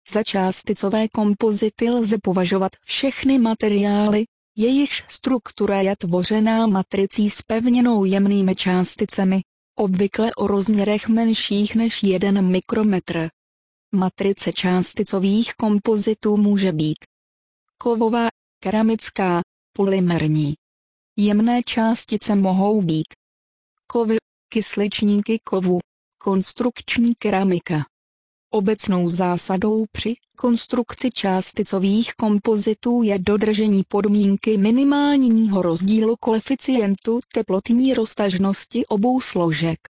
Za částicové kompozity lze považovat všechny materiály, jejichž struktura je tvořená matricí s pevněnou jemnými částicemi, obvykle o rozměrech menších než 1 mikrometr. Matrice částicových kompozitů může být kovová, keramická, polymerní. Jemné částice mohou být kovy, kysličníky kovu, konstrukční keramika. Obecnou zásadou při konstrukci částicových kompozitů je dodržení podmínky minimálního rozdílu koeficientu teplotní roztažnosti obou složek.